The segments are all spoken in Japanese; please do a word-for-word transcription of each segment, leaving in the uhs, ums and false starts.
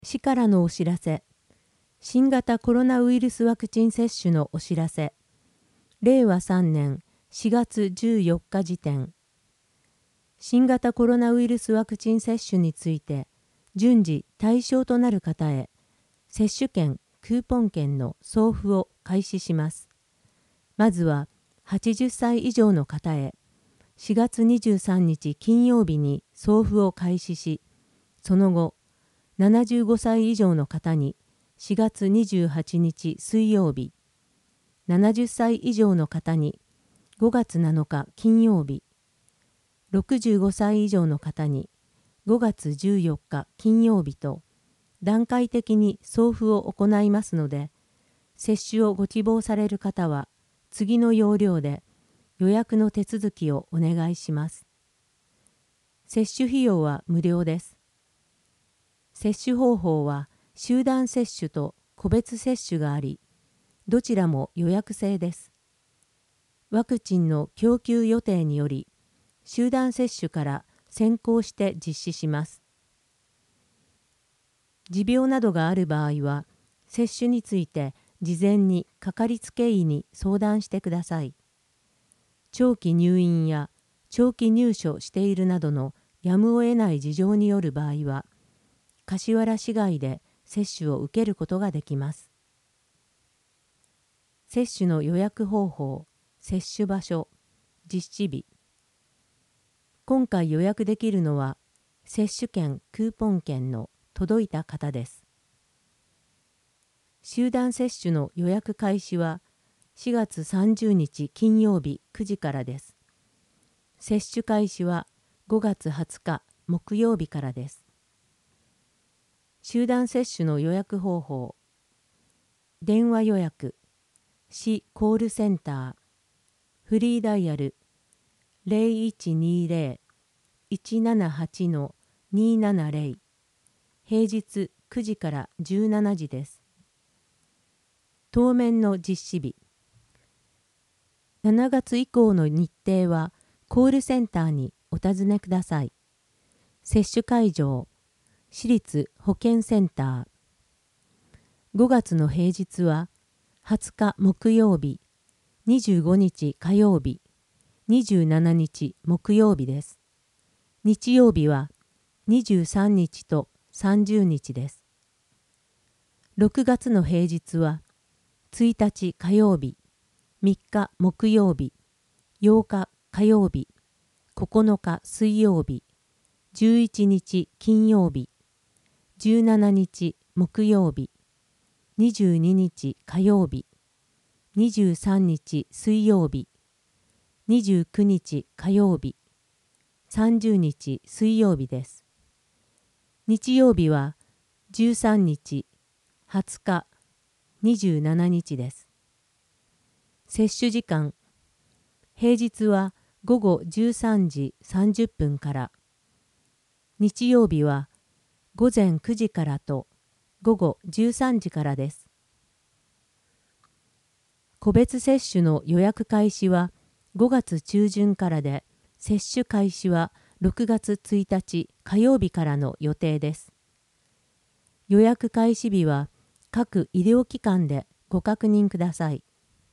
市からのお知らせ。新型コロナウイルスワクチン接種のお知らせ。れいわさんねんしがつじゅうよっか時点。新型コロナウイルスワクチン接種について、順次対象となる方へ、接種券・クーポン券の送付を開始します。まずは、はちじゅっさい以上の方へ、しがつにじゅうさんにち金曜日に送付を開始し、その後、ななじゅうごさい以上の方にしがつにじゅうはちにち水曜日、ななじゅっさい以上の方にごがつなのか金曜日、ろくじゅうごさい以上の方にごがつじゅうよっか金曜日と段階的に送付を行いますので、接種をご希望される方は次の要領で予約の手続きをお願いします。接種費用は無料です。接種方法は集団接種と個別接種があり、どちらも予約制です。ワクチンの供給予定により、集団接種から先行して実施します。持病などがある場合は、接種について事前にかかりつけ医に相談してください。長期入院や長期入所しているなどのやむを得ない事情による場合は、柏原市外で接種を受けることができます。接種の予約方法、接種場所、実施日。今回予約できるのは、接種券・クーポン券の届いた方です。集団接種の予約開始はしがつさんじゅうにち金曜日くじからです。接種開始はごがつはつか木曜日からです。集団接種の予約方法。電話予約、市コールセンター、フリーダイヤル ゼロいちにゼロ いちななはち にななゼロ、平日くじからじゅうしちじです。当面の実施日。しちがつ以降の日程はコールセンターにお尋ねください。接種会場、市立保健センター。ごがつの平日ははつか木曜日、にじゅうごにち火曜日、にじゅうしちにち木曜日です。日曜日はにじゅうさんにちとさんじゅうにちです。ろくがつの平日はついたち火曜日、みっか木曜日、ようか火曜日、ここのか水曜日、じゅういちにち金曜日、じゅうしちにち木曜日、にじゅうににち火曜日、にじゅうさんにち水曜日、にじゅうくにち火曜日、さんじゅうにち水曜日です。日曜日はじゅうさんにち、はつか、にじゅうしちにちです。接種時間。平日はごごじゅうさんじさんじゅっぷんから、日曜日はごぜんくじからとごごじゅうさんじからです。個別接種の予約開始はごがつちゅうじゅんからで、接種開始はろくがつついたち火曜日からの予定です。予約開始日は各医療機関でご確認ください。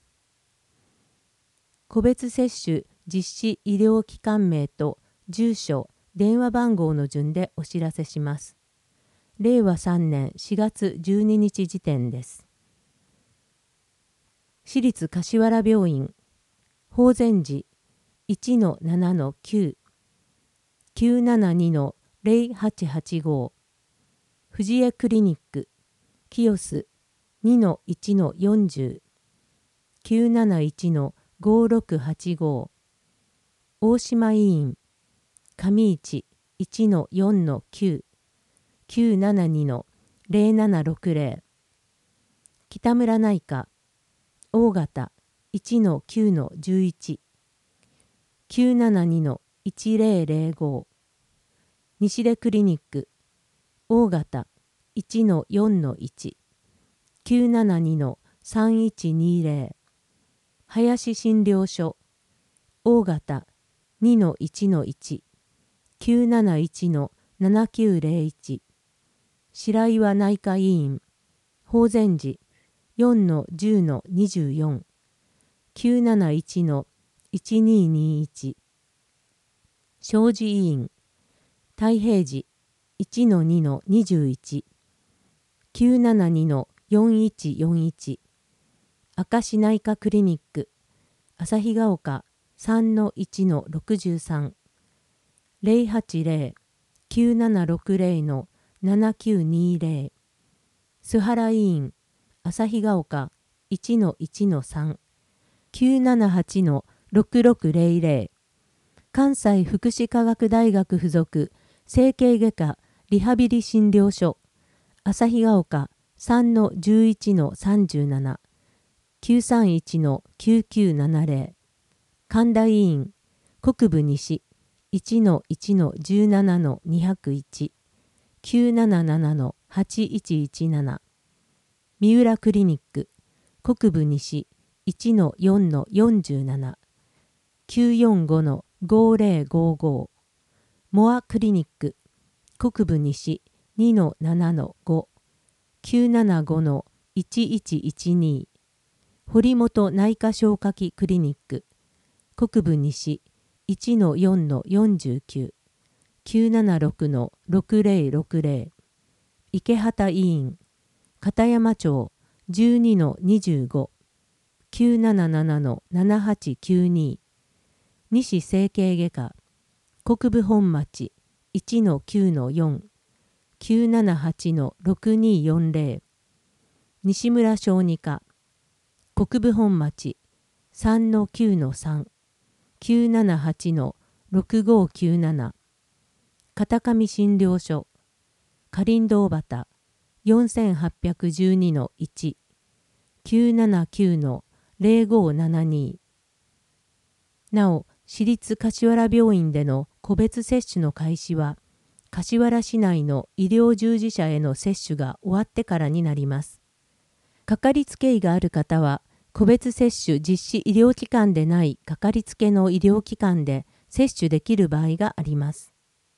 個別接種実施医療機関名と住所、電話番号の順でお知らせします。れいわさんねんしがつじゅうににち時点です。市立柏原病院、法善寺 いちのななのきゅう、きゅうななにのゼロはちはちご、藤江クリニック、清須 にのいちのよんじゅう、きゅうなないちのごろくはちご、大島医院、上市 いちのよんのきゅう、きゅうななにのゼロななろくゼロ、北村内科、大型 いちのきゅうのじゅういち、きゅうななにのいちゼロゼロご、西出クリニック、大型 いちのよんのいち、きゅうななにのさんいちにゼロ、林診療所、大型 にのいちのいち、きゅうなないちのななきゅうゼロいち、 白岩内科医院、法然寺 よんのじゅうのにじゅうよん、きゅうなないちのいちににいち、正寺医院、太平寺 いちのにのにじゅういち、きゅうななにのよんいちよんいち、明石内科クリニック、旭ヶ丘 さんのいちのろくじゅうさん、ゼロはちゼロ きゅうななろくゼロのななきゅうにゼロ、須原医院、旭ヶ丘 いちのいちのさん、きゅうななはちのろくろくゼロゼロ、関西福祉科学大学附属整形外科リハビリ診療所、旭ヶ丘 さんのじゅういちのさんじゅうなな、きゅうさんいちのきゅうきゅうななゼロ、神田医院、国分西 いちのいちのじゅうななのにひゃくいち、きゅうななななのはちいちいちなな、三浦クリニック、国分西 いちのよんのよんじゅうなな、きゅうよんごのごゼロごご、モアクリニック、国分西 にのななのご、きゅうななごのいちいちいちに、堀本内科消化器クリニック、国分西 いちのよんのよんじゅうきゅう、きゅうななろくのろくゼロろくゼロ、池畑医院、片山町 じゅうにのにじゅうご、きゅうななななのななはちきゅうに、西整形外科、国分本町 いちのきゅうのよん、きゅうななはちのろくによんゼロ、西村小児科、国分本町 さんのきゅうのさん、きゅうななはちのろくごきゅうなな、片上診療所、かりん堂端 よんはっぴゃくじゅうにのいち、きゅうななきゅうのゼロごななに。なお、私立柏原病院での個別接種の開始は、柏原市内の医療従事者への接種が終わってからになります。かかりつけ医がある方は、個別接種実施医療機関でないかかりつけの医療機関で接種できる場合があります。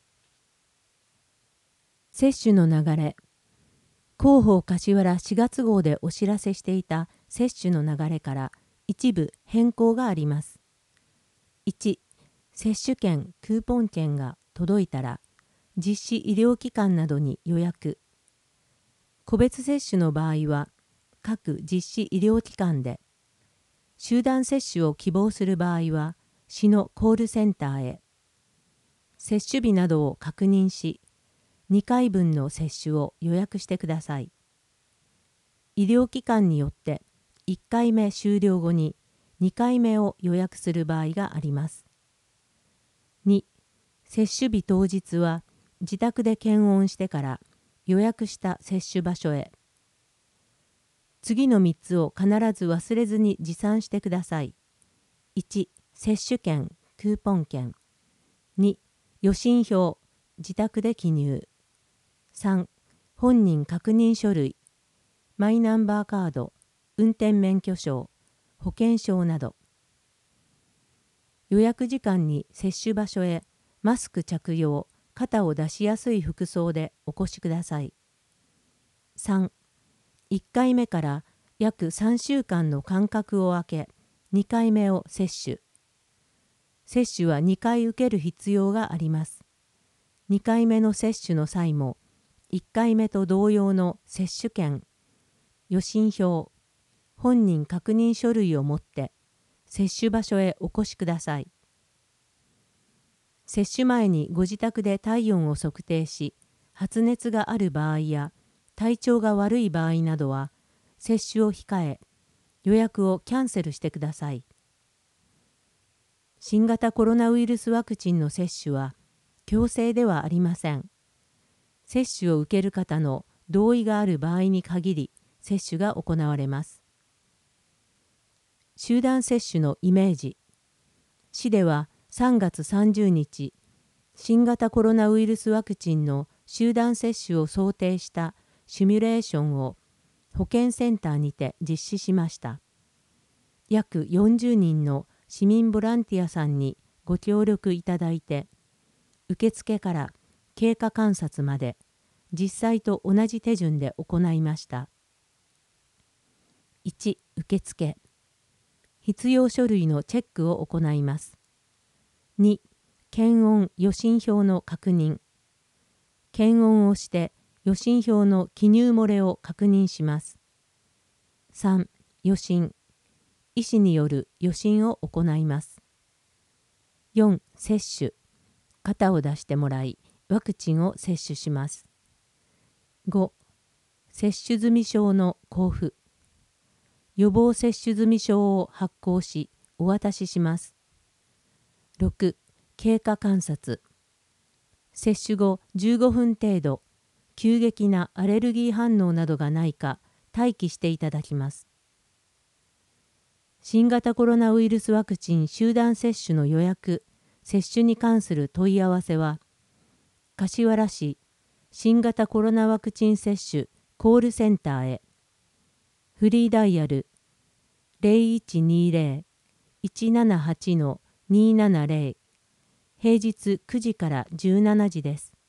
接種の流れ。広報柏原しがつ号でお知らせしていた接種の流れから一部変更があります。いち、接種券・クーポン券が届いたら、実施医療機関などに予約。個別接種の場合は、各実施医療機関で、集団接種を希望する場合は、市のコールセンターへ。接種日などを確認し、にかいぶんの接種を予約してください。医療機関によっていっかいめ終了後ににかいめを予約する場合があります。に、接種日当日は自宅で検温してから予約した接種場所へ。次のみっつを必ず忘れずに持参してください。いち、接種券・クーポン券。に、予診票、自宅で記入。さん、本人確認書類、マイナンバーカード、運転免許証、保険証など。予約時間に接種場所へマスク着用、肩を出しやすい服装でお越しください。さん、いっかいめから約さんしゅうかんの間隔を空け、にかいめを接種。接種はにかい受ける必要があります。にかいめの接種の際も、いっかいめと同様の接種券、予診票、本人確認書類を持って、接種場所へお越しください。接種前にご自宅で体温を測定し、発熱がある場合や体調が悪い場合などは、接種を控え、予約をキャンセルしてください。新型コロナウイルスワクチンの接種は強制ではありません。接種を受ける方の同意がある場合に限り接種が行われます。集団接種のイメージ。市ではさんがつさんじゅうにち、新型コロナウイルスワクチンの集団接種を想定したシミュレーションを保健センターにて実施しました。約よんじゅうにんの市民ボランティアさんにご協力いただいて、受付から経過観察まで実際と同じ手順で行いました。いち、受付。必要書類のチェックを行います。に、検温・予診票の確認。検温をして予診票の記入漏れを確認します。さん、予診。医師による予診を行います。よん、接種。肩を出してもらい、ワクチンを接種します。ご、接種済証の交付。予防接種済証を発行し、お渡しします。ろく、経過観察。接種後じゅうごふん程度、急激なアレルギー反応などがないか待機していただきます。新型コロナウイルスワクチン集団接種の予約・接種に関する問い合わせは、柏原市新型コロナワクチン接種コールセンターへ。フリーダイヤル ゼロいちにゼロ いちななはち にーななゼロ、平日くじからじゅうしちじです。